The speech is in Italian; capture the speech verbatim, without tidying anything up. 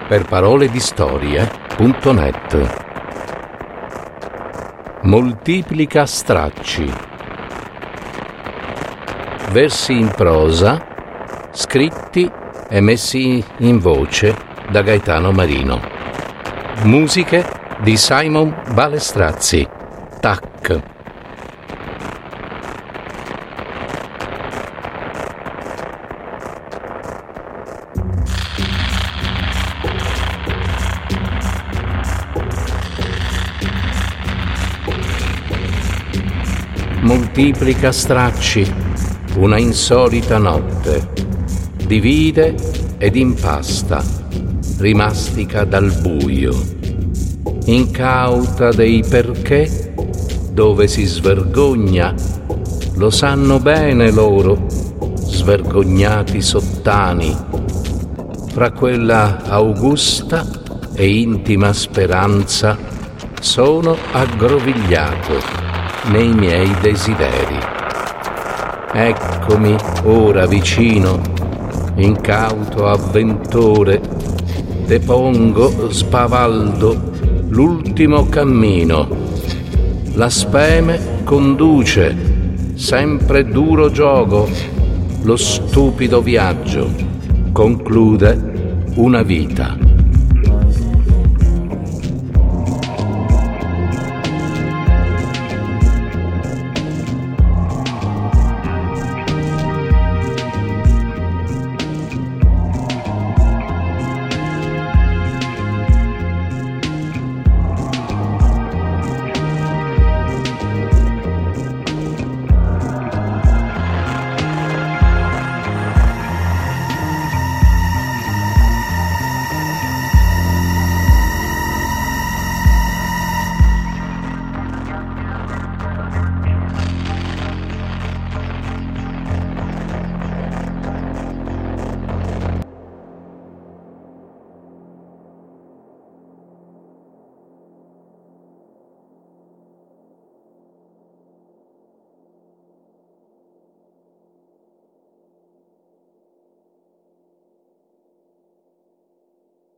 per parole di storie punto net. Moltiplica stracci. Versi in prosa, scritti e messi in voce da Gaetano Marino. Musiche di Simon Balestrazzi. Tac. Moltiplica stracci, una insolita notte, divide ed impasta, rimastica dal buio, incauta dei perché, dove si svergogna, lo sanno bene loro, svergognati sottani, fra quella augusta e intima speranza sono aggrovigliato nei miei desideri. Eccomi ora vicino, incauto avventore, depongo spavaldo l'ultimo cammino. La speme conduce, sempre duro giogo, lo stupido viaggio conclude una vita.